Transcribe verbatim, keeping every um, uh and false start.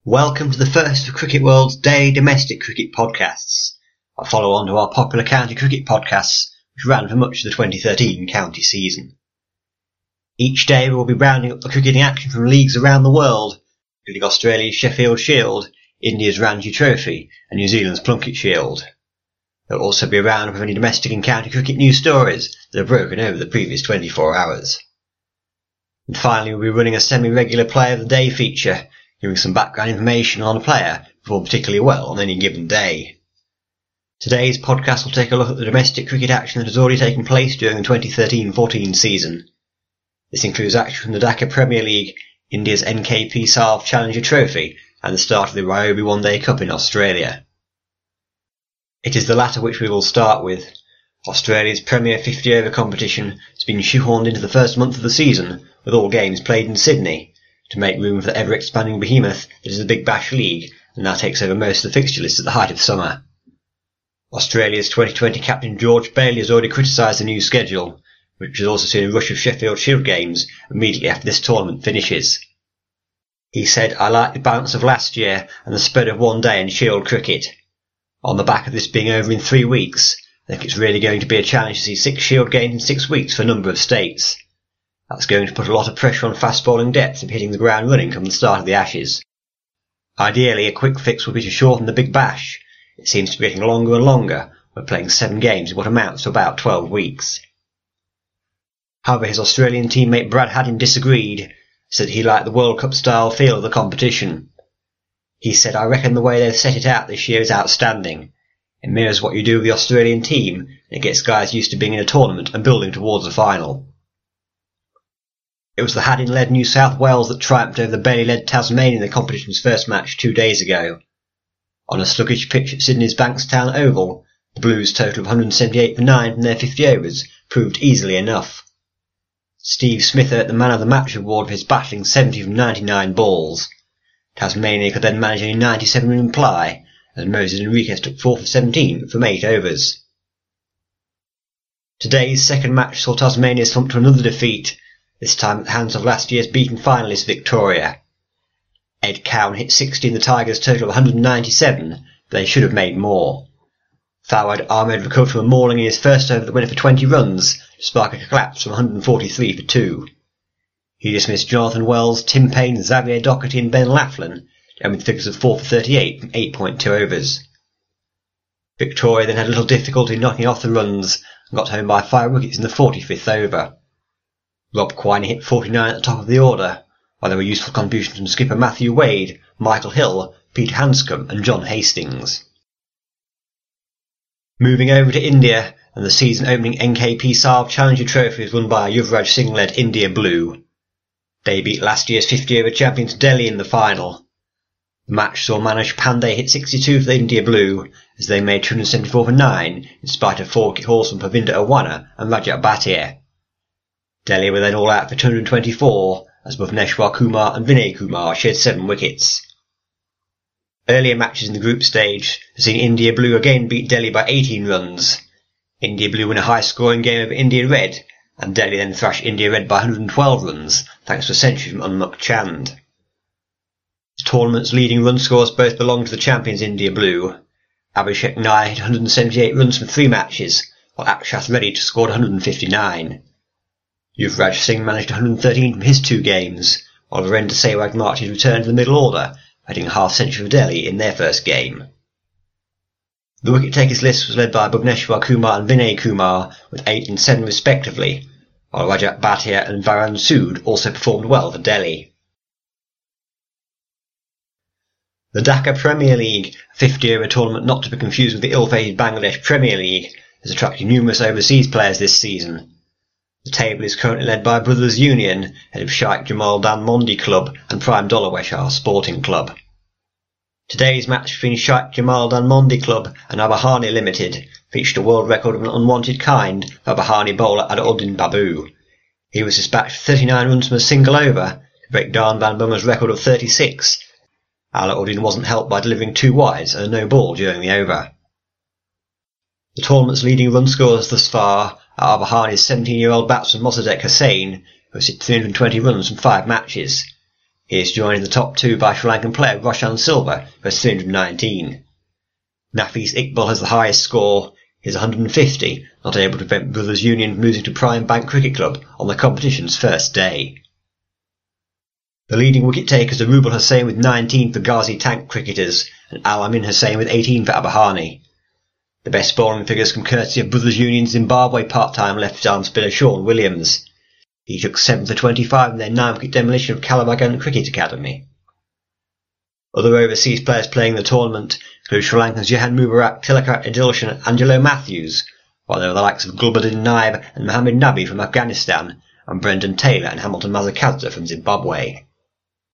Welcome to the first of Cricket World's daily domestic cricket podcasts, a follow-on to our popular county cricket podcasts which ran for much of the twenty thirteen county season. Each day we will be rounding up the cricketing action from leagues around the world, including Australia's Sheffield Shield, India's Ranji Trophy and New Zealand's Plunket Shield. There will also be a roundup of any domestic and county cricket news stories that have broken over the previous twenty-four hours. And finally we'll be running a semi-regular Player of the Day feature, giving some background information on a player who performed particularly well on any given day. Today's podcast will take a look at the domestic cricket action that has already taken place during the twenty thirteen fourteen season. This includes action from the Dhaka Premier League, India's N K P Salve Challenger Trophy and the start of the Ryobi One Day Cup in Australia. It is the latter which we will start with. Australia's premier fifty over competition has been shoehorned into the first month of the season, with all games played in Sydney, to make room for the ever-expanding behemoth that is the Big Bash League and now takes over most of the fixture list at the height of summer. Australia's twenty twenty captain George Bailey has already criticised the new schedule, which has also seen a rush of Sheffield Shield games immediately after this tournament finishes. He said, "I like the balance of last year and the spread of one day in Shield cricket. On the back of this being over in three weeks, I think it's really going to be a challenge to see six Shield games in six weeks for a number of states. That's going to put a lot of pressure on fast bowling depth and hitting the ground running come the start of the Ashes. Ideally, a quick fix would be to shorten the Big Bash. It seems to be getting longer and longer. We're playing seven games in what amounts to about twelve weeks." However, his Australian teammate Brad Haddin disagreed, said he liked the World Cup style feel of the competition. He said, "I reckon the way they've set it out this year is outstanding. It mirrors what you do with the Australian team, and it gets guys used to being in a tournament and building towards a final." It was the Haddin-led New South Wales that triumphed over the Bailey-led Tasmania in the competition's first match two days ago. On a sluggish pitch at Sydney's Bankstown Oval, the Blues' total of one hundred seventy-eight for nine from their fifty overs proved easily enough. Steve Smith earned the Man of the Match award for his battling seventy from ninety-nine balls. Tasmania could then manage only ninety-seven in reply, as Moses Enriquez took four for seventeen from eight overs. Today's second match saw Tasmania slump to another defeat, this time at the hands of last year's beaten finalist Victoria. Ed Cowan hit sixty in the Tigers' total of one hundred ninety-seven, but they should have made more. Fawad Ahmed recovered from a mauling in his first over that went for twenty runs, to spark a collapse from one hundred forty-three for two. He dismissed Jonathan Wells, Tim Payne, Xavier Doherty and Ben Laughlin, and with figures of four for thirty-eight from eight point two overs. Victoria then had little difficulty knocking off the runs and got home by five wickets in the forty-fifth over. Rob Quine hit forty-nine at the top of the order, while there were useful contributions from skipper Matthew Wade, Michael Hill, Peter Hanscom and John Hastings. Moving over to India, and the season-opening N K P Salve Challenger Trophy was won by Yuvraj Singh-led India Blue. They beat last year's fifty over champions Delhi in the final. The match saw Manish Pandey hit sixty-two for the India Blue, as they made two hundred seventy-four for nine, in spite of four-wicket hauls from Pavinder Awana and Rajat Bhatia. Delhi were then all out for two hundred twenty-four, as Bhuvneshwar Kumar and Vinay Kumar shared seven wickets. Earlier matches in the group stage have seen India Blue again beat Delhi by eighteen runs. India Blue win a high-scoring game over India Red, and Delhi then thrashed India Red by one hundred twelve runs, thanks to a century from Unmukt Chand. The tournament's leading run scorers both belong to the champions India Blue. Abhishek Nair hit one hundred seventy-eight runs from three matches, while Akshat Reddy scored one hundred fifty-nine. Yuvraj Singh managed one hundred thirteen from his two games, while Virender Sehwag marked his return to the middle order, hitting a half-century for Delhi in their first game. The wicket-takers list was led by Bhuvneshwar Kumar and Vinay Kumar, with eight and seven respectively, while Rajat Bhatia and Varun Sood also performed well for Delhi. The Dhaka Premier League, a fifty over tournament not to be confused with the ill-fated Bangladesh Premier League, has attracted numerous overseas players this season. The table is currently led by Brothers Union, head of Sheikh Jamal Dhanmondi Club and Prime Dolaweshar Sporting Club. Today's match between Sheikh Jamal Dhanmondi Club and Abahani Limited featured a world record of an unwanted kind for Abahani bowler Adauddin Babu. He was dispatched for thirty-nine runs from a single over to break Dhan Van Bummer's record of thirty-six. Alauddin wasn't helped by delivering two wides and a no ball during the over. The tournament's leading run scorers thus far are Abahani's seventeen-year-old batsman Mossadegh Hossain, who has hit three hundred twenty runs from five matches. He is joined in the top two by Sri Lankan player Roshan Silva, who has three hundred nineteen. Nafis Iqbal has the highest score, his one hundred fifty, not able to prevent Brothers Union from losing to Prime Bank Cricket Club on the competition's first day. The leading wicket takers are Rubal Hussain with nineteen for Ghazi Tank cricketers and Al Amin Hussain with eighteen for Abahani. The best bowling figures come courtesy of Brothers Union Zimbabwe part-time left-arm spinner Sean Williams. He took seven for twenty-five in their nine-wicket demolition of Calabagan Cricket Academy. Other overseas players playing the tournament include Sri Lanka's Johan Mubarak, Tilaka Adilshan and Angelo Matthews, while there are the likes of Gulbuddin Naib and Mohammed Nabi from Afghanistan, and Brendan Taylor and Hamilton Mazakadza from Zimbabwe.